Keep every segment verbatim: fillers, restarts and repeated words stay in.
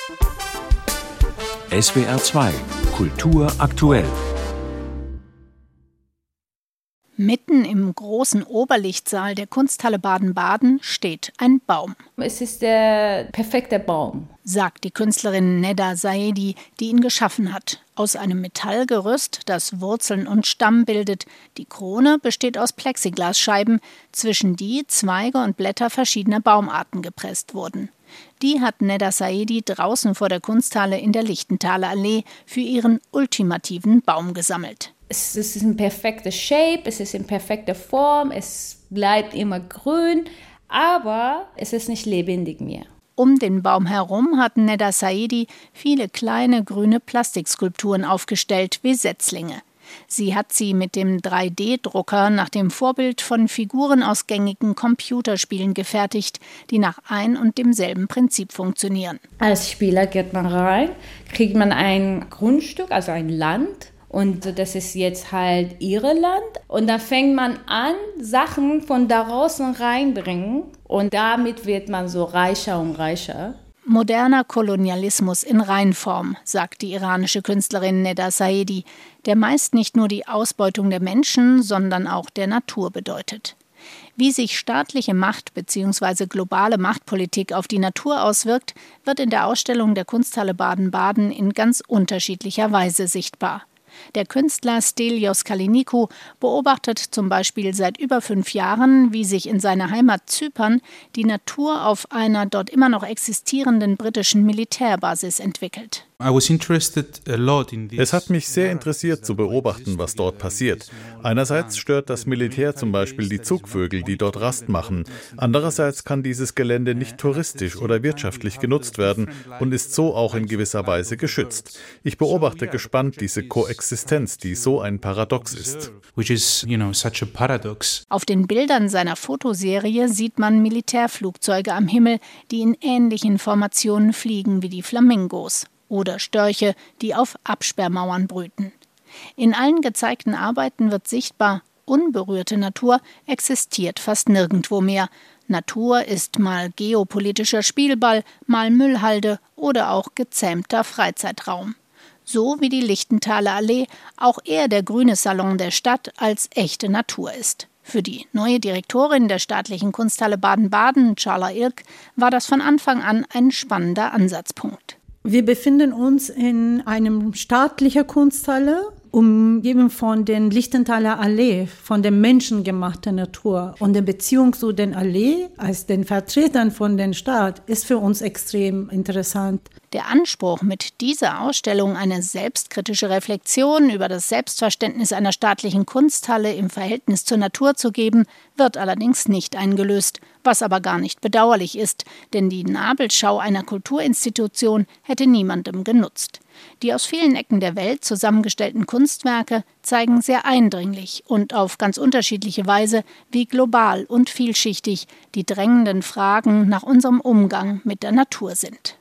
S W R zwei Kultur aktuell. Mitten im großen Oberlichtsaal der Kunsthalle Baden-Baden steht ein Baum. Es ist der perfekte Baum, sagt die Künstlerin Neda Saedi, die ihn geschaffen hat. Aus einem Metallgerüst, das Wurzeln und Stamm bildet. Die Krone besteht aus Plexiglasscheiben, zwischen die Zweige und Blätter verschiedener Baumarten gepresst wurden. Die hat Neda Saedi draußen vor der Kunsthalle in der Lichtenthaler Allee für ihren ultimativen Baum gesammelt. Es ist in perfekter Shape, es ist in perfekter Form, es bleibt immer grün, aber es ist nicht lebendig mehr. Um den Baum herum hat Neda Saedi viele kleine grüne Plastikskulpturen aufgestellt wie Setzlinge. Sie hat sie mit dem drei D Drucker nach dem Vorbild von Figuren aus gängigen Computerspielen gefertigt, die nach ein und demselben Prinzip funktionieren. Als Spieler geht man rein, kriegt man ein Grundstück, also ein Land. Und das ist jetzt halt ihre Land. Und da fängt man an, Sachen von da draußen reinbringen. Und damit wird man so reicher und reicher. Moderner Kolonialismus in Reinform, sagt die iranische Künstlerin Neda Saedi, der meist nicht nur die Ausbeutung der Menschen, sondern auch der Natur bedeutet. Wie sich staatliche Macht bzw. globale Machtpolitik auf die Natur auswirkt, wird in der Ausstellung der Kunsthalle Baden-Baden in ganz unterschiedlicher Weise sichtbar. Der Künstler Stelios Kalinikou beobachtet zum Beispiel seit über fünf Jahren, wie sich in seiner Heimat Zypern die Natur auf einer dort immer noch existierenden britischen Militärbasis entwickelt. Es hat mich sehr interessiert zu beobachten, was dort passiert. Einerseits stört das Militär zum Beispiel die Zugvögel, die dort Rast machen. Andererseits kann dieses Gelände nicht touristisch oder wirtschaftlich genutzt werden und ist so auch in gewisser Weise geschützt. Ich beobachte gespannt diese Koexistenz, die so ein Paradox ist. Auf den Bildern seiner Fotoserie sieht man Militärflugzeuge am Himmel, die in ähnlichen Formationen fliegen wie die Flamingos. Oder Störche, die auf Absperrmauern brüten. In allen gezeigten Arbeiten wird sichtbar, unberührte Natur existiert fast nirgendwo mehr. Natur ist mal geopolitischer Spielball, mal Müllhalde oder auch gezähmter Freizeitraum. So wie die Lichtenthaler Allee auch eher der grüne Salon der Stadt als echte Natur ist. Für die neue Direktorin der staatlichen Kunsthalle Baden-Baden, Çağla Irk, war das von Anfang an ein spannender Ansatzpunkt. Wir befinden uns in einem staatlichen Kunsthalle, umgeben von den Lichtenthaler Allee, von der menschengemachten Natur. Und die Beziehung zu den Allee als den Vertretern von dem Staat ist für uns extrem interessant. Der Anspruch, mit dieser Ausstellung eine selbstkritische Reflexion über das Selbstverständnis einer staatlichen Kunsthalle im Verhältnis zur Natur zu geben, wird allerdings nicht eingelöst, was aber gar nicht bedauerlich ist, denn die Nabelschau einer Kulturinstitution hätte niemandem genutzt. Die aus vielen Ecken der Welt zusammengestellten Kunstwerke zeigen sehr eindringlich und auf ganz unterschiedliche Weise, wie global und vielschichtig die drängenden Fragen nach unserem Umgang mit der Natur sind.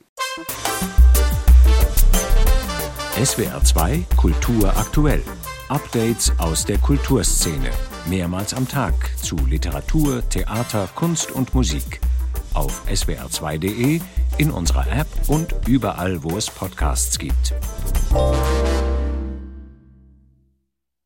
S W R zwei Kultur aktuell. Updates aus der Kulturszene. Mehrmals am Tag zu Literatur, Theater, Kunst und Musik. Auf S W R zwei Punkt de, in unserer App und überall, wo es Podcasts gibt.